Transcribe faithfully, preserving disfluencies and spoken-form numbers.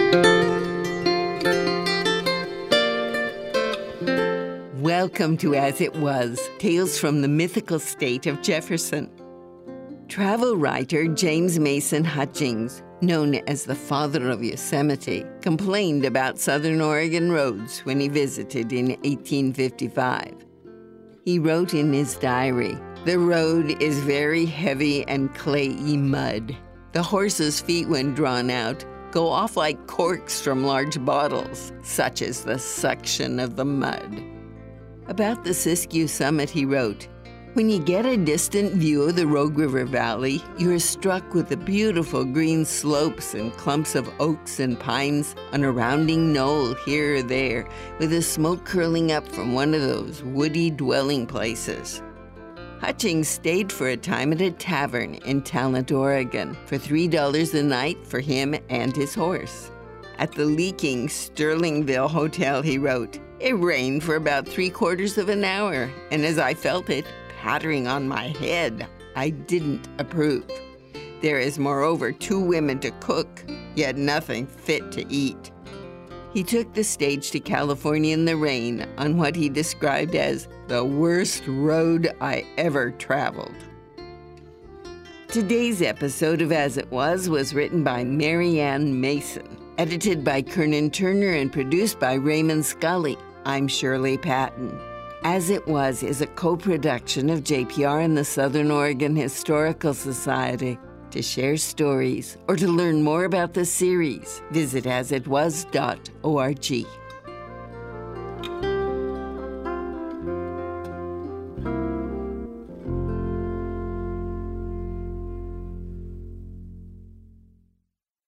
Welcome to As It Was, Tales from the Mythical State of Jefferson. Travel writer James Mason Hutchings, known as the father of Yosemite, complained about Southern Oregon roads when he visited in eighteen fifty-five. He wrote in his diary, "The road is very heavy and clayey mud. The horses' feet, when drawn out, go off like corks from large bottles. Such is the suction of the mud." About the Siskiyou summit, he wrote, "When you get a distant view of the Rogue River Valley, you are struck with the beautiful green slopes and clumps of oaks and pines on a rounding knoll here or there, with the smoke curling up from one of those woody dwelling places." Hutchings stayed for a time at a tavern in Talent, Oregon, for three dollars a night for him and his horse. At the leaking Sterlingville Hotel, he wrote, "It rained for about three quarters of an hour, and as I felt it pattering on my head, I didn't approve. There is moreover two women to cook, yet nothing fit to eat." He took the stage to California in the rain on what he described as the worst road I ever traveled. Today's episode of As It Was was written by Mary Ann Mason, edited by Kernan Turner, and produced by Raymond Scully. I'm Shirley Patton. As It Was is a co-production of J P R and the Southern Oregon Historical Society. To share stories or to learn more about the series, visit as it was dot org.